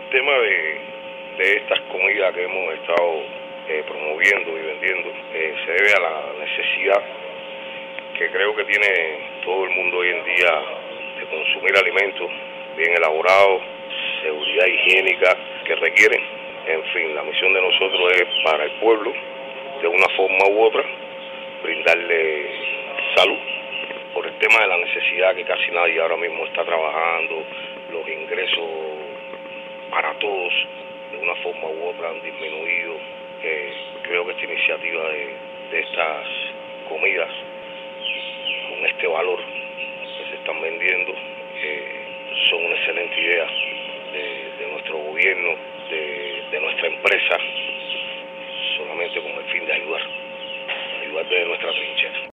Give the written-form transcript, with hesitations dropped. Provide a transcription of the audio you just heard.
tema de estas comidas que hemos estado promoviendo y vendiendo se debe a la necesidad que creo que tiene todo el mundo hoy en día de consumir alimentos bien elaborados, seguridad higiénica que requieren. En fin, la misión de nosotros es para el pueblo, de una forma u otra, brindarle salud. Por el tema de la necesidad que casi nadie ahora mismo está trabajando, los ingresos para todos de una forma u otra han disminuido. Creo que esta iniciativa de estas comidas con este valor que se están vendiendo son una excelente idea de nuestro gobierno, de nuestra empresa, solamente con el fin de ayudar desde nuestra trinchera.